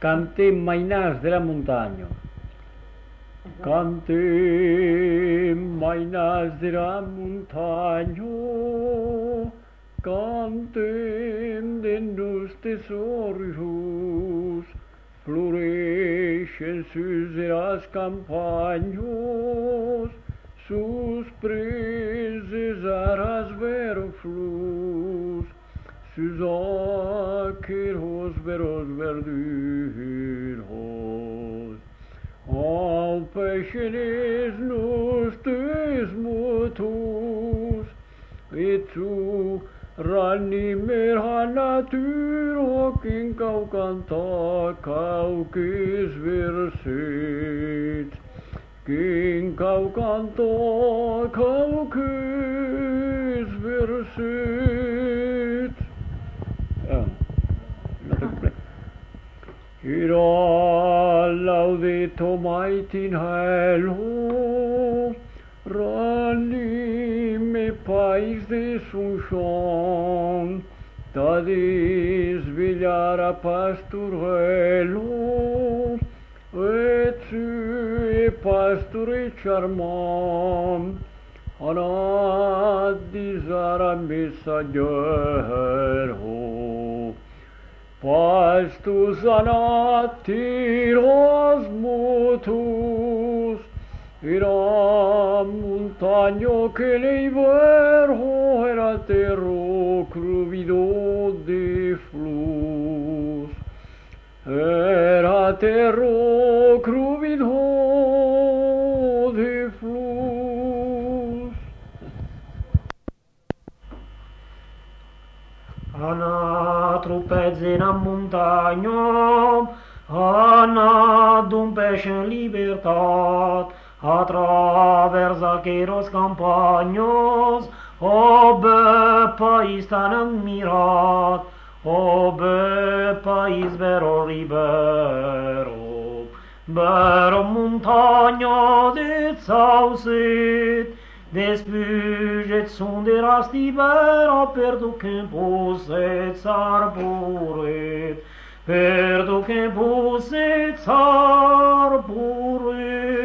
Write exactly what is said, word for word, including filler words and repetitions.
Canté mainás de la montaña. Canté mainás de la montaña. Canté de nos tesouros. Florescen sus las campañas. Sus preses aras veroflus. Sus aqueros veros verduros. Al peixenes nostres motus. Et tu ranimer a natura quin cau canta cauques versets. Quin cau canta cauques versets. Ah, no te completo. Ira laudito maitin helo, ranime pais de sunshon, ta desvegliara pasturello, et sue pastore charmant, anat disara messaggero. Pastus anatiros motus, era montagno che l'inverno era terro cruvido de flus, era terro cruvido de flus. Ana trupezi na montagna, Ana d'un pesce in libertà, attraverso aqueros campagnos, o be país tan admirat, o be país vero ribero, vero montagna de sauset, despuget sunt de rastivera per du campus et arboret, per du campus et arboret.